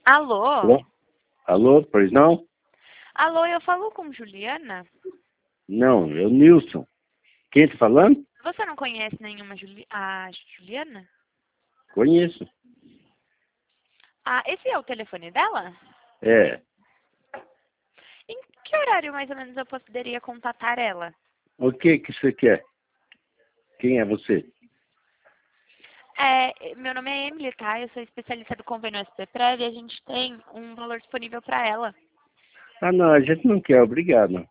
Alô? Alô? Alô, pois não? Alô, eu falo com Juliana? Não, é o Nilson. Quem tá falando? Você não conhece nenhuma a Juliana? Conheço. Ah, esse é o telefone dela? É. Em que horário mais ou menos eu poderia contatar ela? O que você quer? Quem é você? Meu nome é Emily, tá? Eu sou especialista do convênio SP-Prev e a gente tem um valor disponível para ela. Ah, não, a gente não quer, obrigado.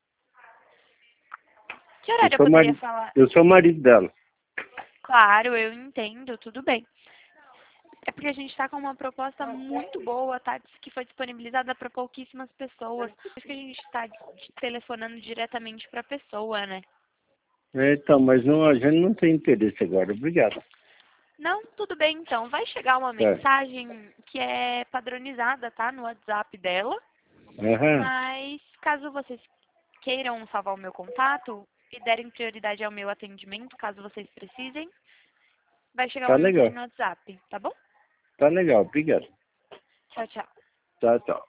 Que horário eu poderia falar? Eu sou o marido dela. Claro, eu entendo, tudo bem. É porque a gente está com uma proposta muito boa, tá? Que foi disponibilizada para pouquíssimas pessoas. Por isso que a gente está telefonando diretamente para a pessoa, né? Então, mas não, a gente não tem interesse agora, obrigado. Não, tudo bem então. Vai chegar uma Tá. mensagem que é padronizada, tá? No WhatsApp dela. Aham, Mas caso vocês queiram salvar o meu contato e derem prioridade ao meu atendimento, caso vocês precisem, vai chegar tá uma mensagem legal. no WhatsApp, tá bom? Tá legal, obrigado. Tchau, tchau. Tá, tá.